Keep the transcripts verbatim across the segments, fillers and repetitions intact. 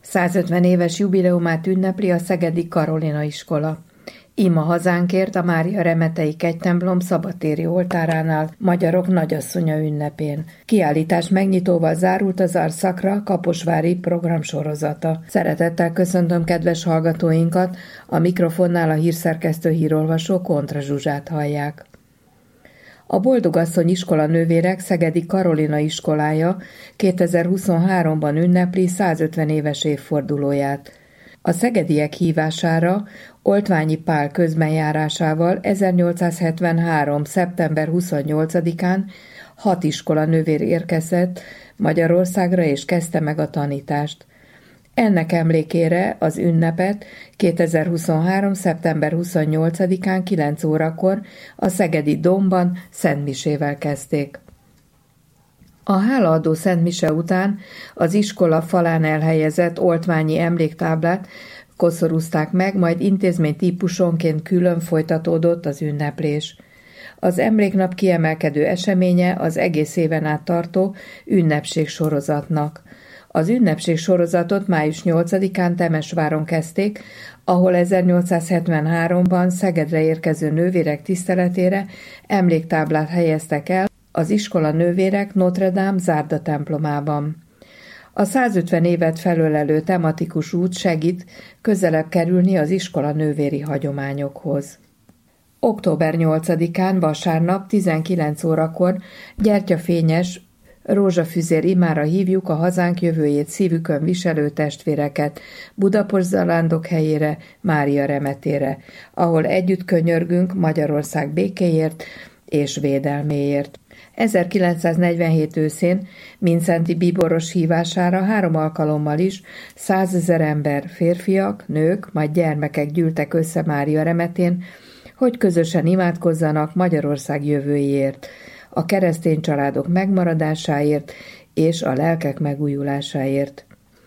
százötven éves jubileumát ünnepli a szegedi Karolina iskola. Ima hazánkért a Mária Remetei kegytemplom szabadtéri oltáránál Magyarok Nagyasszonya ünnepén. Kiállítás megnyitóval zárult az Arszakra kaposvári programsorozata. Szeretettel köszöntöm kedves hallgatóinkat, a mikrofonnál a hírszerkesztő hírolvasó Kontra Zsuzsát hallják. A Boldogasszony iskola nővérek szegedi Karolina iskolája kétezer-huszonháromban ünnepli százötven éves évfordulóját. A szegediek hívására Oltványi Pál közbenjárásával ezernyolcszázhetvenhárom. szeptember huszonnyolcadikán hat iskola nővér érkezett Magyarországra és kezdte meg a tanítást. Ennek emlékére az ünnepet kétezer-huszonhárom. szeptember huszonnyolcadikán kilenc órakor a szegedi Dómban szentmisével kezdték. A hálaadó szentmise után az iskola falán elhelyezett oltványi emléktáblát koszorúzták meg, majd intézmény típusonként külön folytatódott az ünneplés. Az emléknap kiemelkedő eseménye az egész éven át tartó ünnepség sorozatnak. Az ünnepség sorozatot május nyolcadikán Temesváron kezdték, ahol ezernyolcszázhetvenháromban Szegedre érkező nővérek tiszteletére emléktáblát helyeztek el az iskola nővérek Notre Dame zárda templomában. A százötven évet felölelő tematikus út segít közelebb kerülni az iskola nővéri hagyományokhoz. október nyolcadikán vasárnap tizenkilenc órakor gyertyafényes rózsafüzér imára hívjuk a hazánk jövőjét szívükön viselő testvéreket Budapest zarándok helyére, Mária Remetére, ahol együtt könyörgünk Magyarország békéért és védelméért. ezerkilencszáznegyvenhét őszén Mindszenty bíboros hívására három alkalommal is százezer ember, férfiak, nők, majd gyermekek gyűltek össze Mária Remetén, hogy közösen imádkozzanak Magyarország jövőjéért, a keresztény családok megmaradásáért és a lelkek megújulásáért.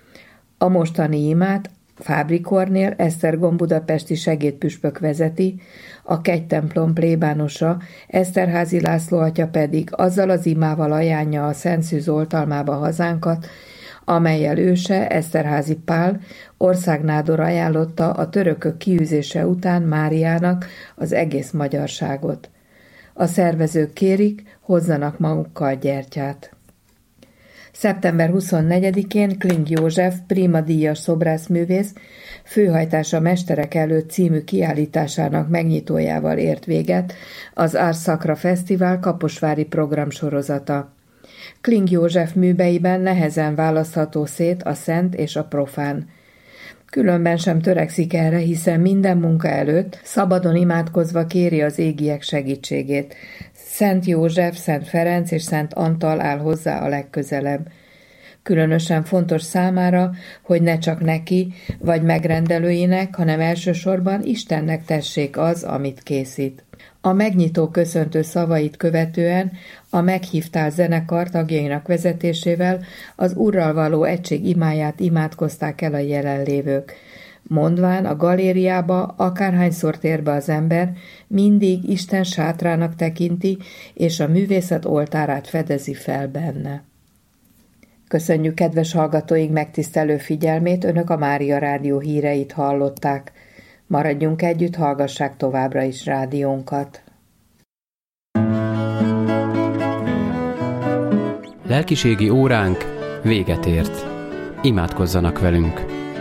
A mostani imát Fábri Kornél Esztergom budapesti segédpüspök vezeti, a kegytemplom plébánosa Eszterházy László atya pedig azzal az imával ajánlja a Szent Szűz oltalmába hazánkat, amellyel őse Eszterházy Pál országnádor ajánlotta a törökök kiűzése után Máriának az egész magyarságot. A szervezők kérik, hozzanak magukkal gyertyát. szeptember huszonnegyedikén Kling József Prima díjas szobrászművész főhajtása Mesterek előtt című kiállításának megnyitójával ért véget az Arszakra Fesztivál kaposvári programsorozata. Kling József műveiben nehezen választható szét a szent és a profán. Különben sem törekszik erre, hiszen minden munka előtt szabadon imádkozva kéri az égiek segítségét. Szent József, Szent Ferenc és Szent Antal áll hozzá a legközelebb. Különösen fontos számára, hogy ne csak neki vagy megrendelőinek, hanem elsősorban Istennek tessék az, amit készít. A megnyitó köszöntő szavait követően a Meghívtál zenekar tagjainak vezetésével az Urral való egység imáját imádkozták el a jelenlévők. Mondván a galériába akárhányszor tér be az ember, mindig Isten sátrának tekinti, és a művészet oltárát fedezi fel benne. Köszönjük kedves hallgatóink megtisztelő figyelmét, önök a Mária Rádió híreit hallották. Maradjunk együtt, hallgassák továbbra is rádiónkat. Lelkiségi óránk véget ért. Imádkozzanak velünk!